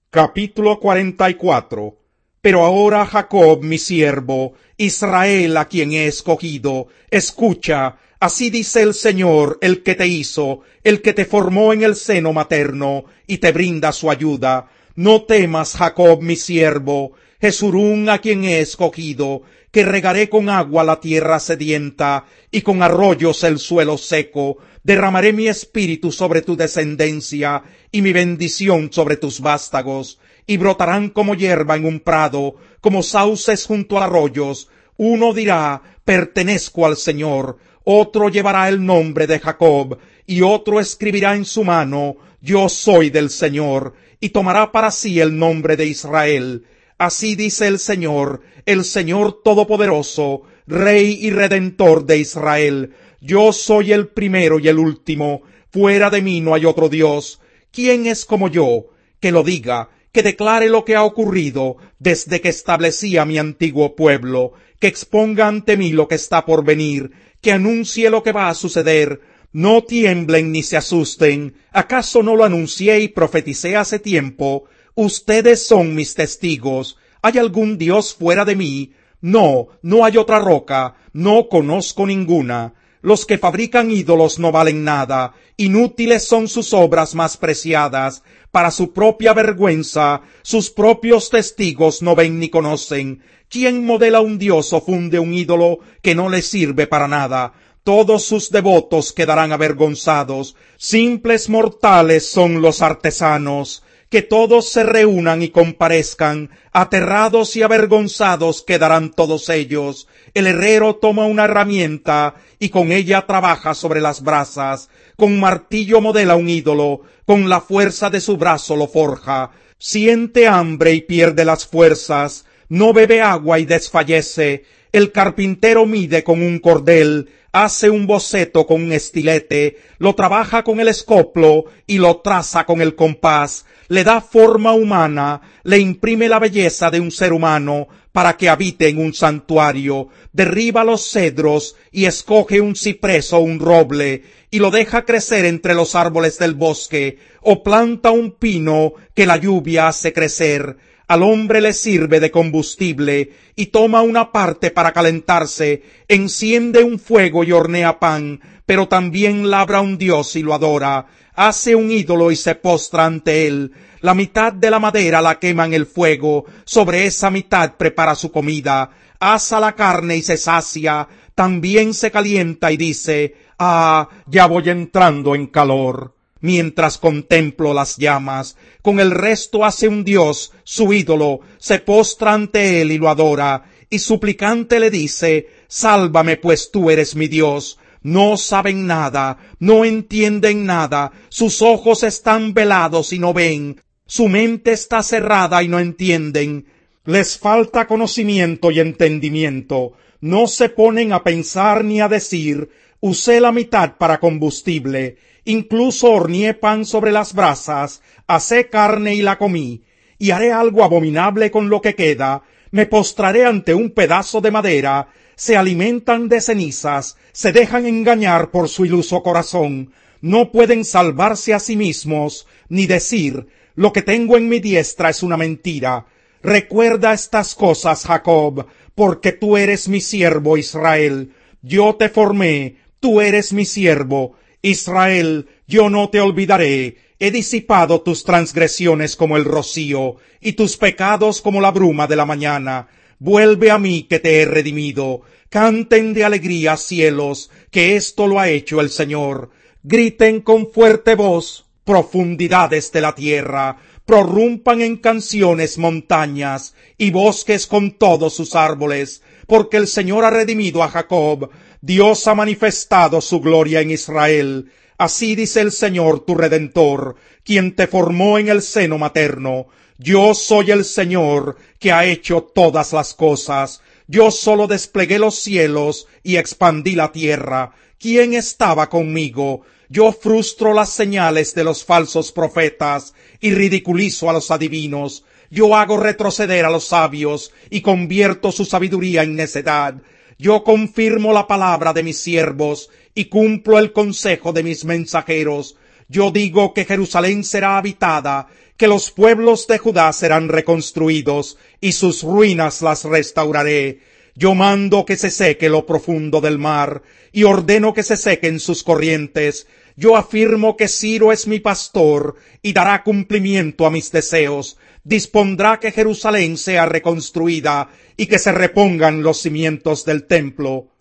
Capítulo 44. Pero ahora, Jacob, mi siervo, Israel, a quien he escogido, escucha, así dice el Señor, el que te hizo, el que te formó en el seno materno, y te brinda su ayuda. No temas, Jacob, mi siervo, Jesurún, a quien he escogido, que regaré con agua la tierra sedienta, y con arroyos el suelo seco. Derramaré mi espíritu sobre tu descendencia, y mi bendición sobre tus vástagos, y brotarán como hierba en un prado, como sauces junto a arroyos. Uno dirá, pertenezco al Señor; otro llevará el nombre de Jacob, y otro escribirá en su mano, yo soy del Señor, y tomará para sí el nombre de Israel. Así dice el Señor Todopoderoso, Rey y Redentor de Israel: yo soy el primero y el último, fuera de mí no hay otro Dios. ¿Quién es como yo? Que lo diga, que declare lo que ha ocurrido desde que establecí a mi antiguo pueblo, que exponga ante mí lo que está por venir, que anuncie lo que va a suceder. No tiemblen ni se asusten. ¿Acaso no lo anuncié y profeticé hace tiempo? Ustedes son mis testigos. ¿Hay algún Dios fuera de mí? No, no hay otra roca, no conozco ninguna. Los que fabrican ídolos no valen nada, inútiles son sus obras más preciadas. Para su propia vergüenza, sus propios testigos no ven ni conocen. ¿Quién modela un dios o funde un ídolo que no le sirve para nada? Todos sus devotos quedarán avergonzados. Simples mortales son los artesanos. Que todos se reúnan y comparezcan, aterrados y avergonzados quedarán todos ellos. El herrero toma una herramienta y con ella trabaja sobre las brasas. Con martillo modela un ídolo, con la fuerza de su brazo lo forja. Siente hambre y pierde las fuerzas, no bebe agua y desfallece. El carpintero mide con un cordel, hace un boceto con un estilete, lo trabaja con el escoplo y lo traza con el compás. Le da forma humana, le imprime la belleza de un ser humano para que habite en un santuario. Derriba los cedros y escoge un ciprés o un roble y lo deja crecer entre los árboles del bosque, o planta un pino que la lluvia hace crecer. Al hombre le sirve de combustible y toma una parte para calentarse, enciende un fuego y hornea pan, pero también labra un dios y lo adora. Hace un ídolo y se postra ante él. La mitad de la madera la quema en el fuego, sobre esa mitad prepara su comida. Asa la carne y se sacia, también se calienta y dice, ah, ya voy entrando en calor. Mientras contemplo las llamas, con el resto hace un dios, su ídolo, se postra ante él y lo adora, y suplicante le dice, sálvame pues tú eres mi Dios. No saben nada, no entienden nada, sus ojos están velados y no ven, su mente está cerrada y no entienden. Les falta conocimiento y entendimiento, no se ponen a pensar ni a decir, usé la mitad para combustible, incluso horneé pan sobre las brasas, asé carne y la comí, y haré algo abominable con lo que queda, me postraré ante un pedazo de madera. Se alimentan de cenizas, se dejan engañar por su iluso corazón, no pueden salvarse a sí mismos, ni decir, lo que tengo en mi diestra es una mentira. Recuerda estas cosas, Jacob, porque tú eres mi siervo, Israel. Yo te formé, tú eres mi siervo. Israel, yo no te olvidaré. He disipado tus transgresiones como el rocío, y tus pecados como la bruma de la mañana. Vuelve a mí que te he redimido. Canten de alegría, cielos, que esto lo ha hecho el Señor. Griten con fuerte voz, profundidades de la tierra. Prorrumpan en canciones montañas y bosques con todos sus árboles, porque el Señor ha redimido a Jacob. Dios ha manifestado su gloria en Israel. Así dice el Señor tu Redentor, quien te formó en el seno materno. Yo soy el Señor, que ha hecho todas las cosas. Yo solo desplegué los cielos y expandí la tierra. ¿Quién estaba conmigo? Yo frustro las señales de los falsos profetas y ridiculizo a los adivinos. Yo hago retroceder a los sabios y convierto su sabiduría en necedad. Yo confirmo la palabra de mis siervos y cumplo el consejo de mis mensajeros. Yo digo que Jerusalén será habitada, que los pueblos de Judá serán reconstruidos, y sus ruinas las restauraré. Yo mando que se seque lo profundo del mar, y ordeno que se sequen sus corrientes. Yo afirmo que Ciro es mi pastor, y dará cumplimiento a mis deseos. Dispondrá que Jerusalén sea reconstruida, y que se repongan los cimientos del templo.